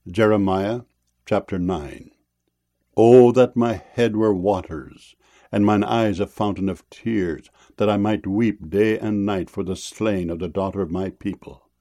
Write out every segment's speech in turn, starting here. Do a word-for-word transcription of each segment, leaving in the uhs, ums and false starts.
Jeremiah chapter nine. O that my head were waters, and mine eyes a fountain of tears, that I might weep day and night for the slain of the daughter of my people.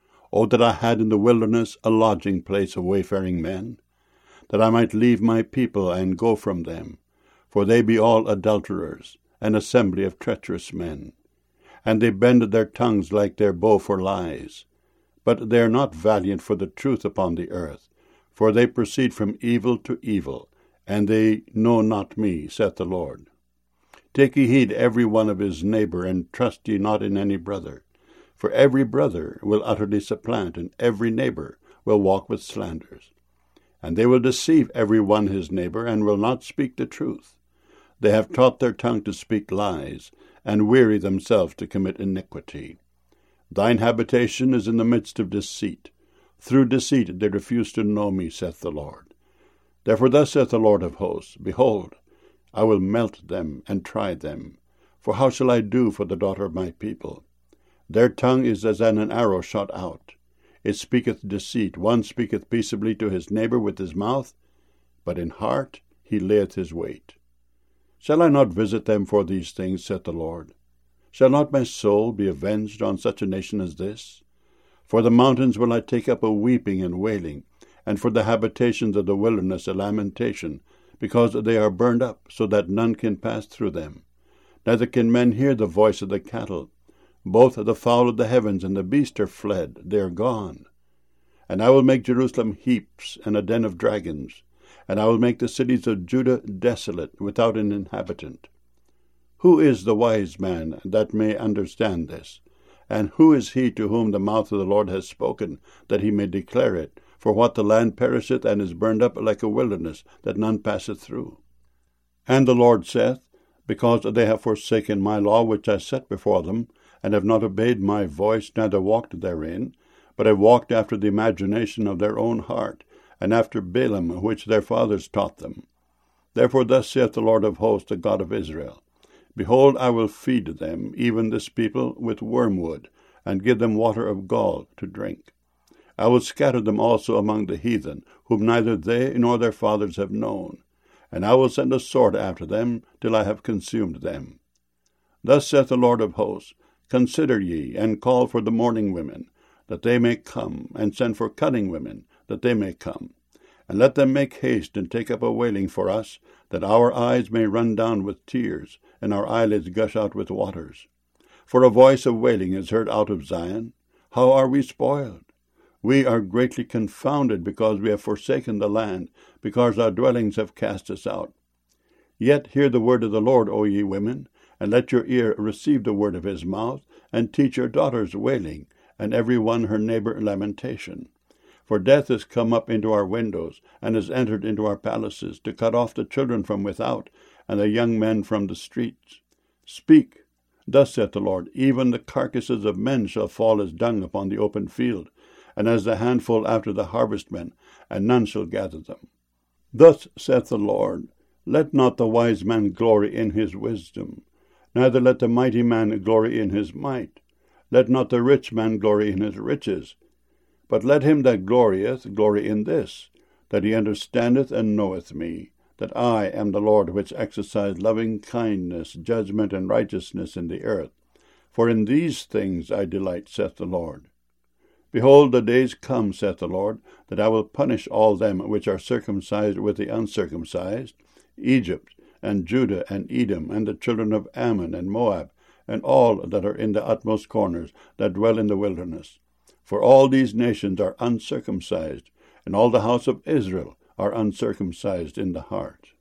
O that I had in the wilderness a lodging place of wayfaring men, that I might leave my people and go from them, for they be all adulterers, an assembly of treacherous men. And they bend their tongues like their bow for lies. But they are not valiant for the truth upon the earth, for they proceed from evil to evil, and they know not me, saith the Lord. Take ye heed every one of his neighbour, and trust ye not in any brother. For every brother will utterly supplant, and every neighbour will walk with slanders. And they will deceive every one his neighbour, and will not speak the truth. They have taught their tongue to speak lies, and weary themselves to commit iniquity. Thine habitation is in the midst of deceit. Through deceit they refuse to know me, saith the Lord. Therefore thus saith the Lord of hosts, Behold, I will melt them and try them. For how shall I do for the daughter of my people? Their tongue is as an arrow shot out. It speaketh deceit. One speaketh peaceably to his neighbour with his mouth, but in heart he layeth his wait. Shall I not visit them for these things, saith the Lord? Shall not my soul be avenged on such a nation as this? For the mountains will I take up a weeping and wailing, and for the habitations of the wilderness a lamentation, because they are burned up, so that none can pass through them. Neither can men hear the voice of the cattle. Both the fowl of the heavens and the beast are fled, they are gone. And I will make Jerusalem heaps and a den of dragons, and I will make the cities of Judah desolate, without an inhabitant. Who is the wise man that may understand this? And who is he to whom the mouth of the Lord has spoken, that he may declare it? For what the land perisheth, and is burned up like a wilderness, that none passeth through. And the Lord saith, Because they have forsaken my law which I set before them, and have not obeyed my voice, neither walked therein, but have walked after the imagination of their own heart, and after Balaam, which their fathers taught them. Therefore thus saith the Lord of hosts, the God of Israel, Behold, I will feed them, even this people, with wormwood, and give them water of gall to drink. I will scatter them also among the heathen, whom neither they nor their fathers have known, and I will send a sword after them, till I have consumed them. Thus saith the Lord of hosts, Consider ye, and call for the mourning women, that they may come, and send for cunning women, that they may come. And let them make haste, and take up a wailing for us, that our eyes may run down with tears, and our eyelids gush out with waters. For a voice of wailing is heard out of Zion. How are we spoiled? We are greatly confounded, because we have forsaken the land, because our dwellings have cast us out. Yet hear the word of the Lord, O ye women, and let your ear receive the word of his mouth, and teach your daughters wailing, and every one her neighbour lamentation. For death is come up into our windows, and has entered into our palaces, to cut off the children from without, and the young men from the streets. Speak, thus saith the Lord, Even the carcasses of men shall fall as dung upon the open field, and as the handful after the harvestmen, and none shall gather them. Thus saith the Lord, Let not the wise man glory in his wisdom, neither let the mighty man glory in his might. Let not the rich man glory in his riches, but let him that glorieth glory in this, that he understandeth and knoweth me, that I am the Lord which exercise loving kindness, judgment, and righteousness in the earth. For in these things I delight, saith the Lord. Behold, the days come, saith the Lord, that I will punish all them which are circumcised with the uncircumcised, Egypt, and Judah, and Edom, and the children of Ammon, and Moab, and all that are in the utmost corners, that dwell in the wilderness. For all these nations are uncircumcised, and all the house of Israel are uncircumcised in the heart.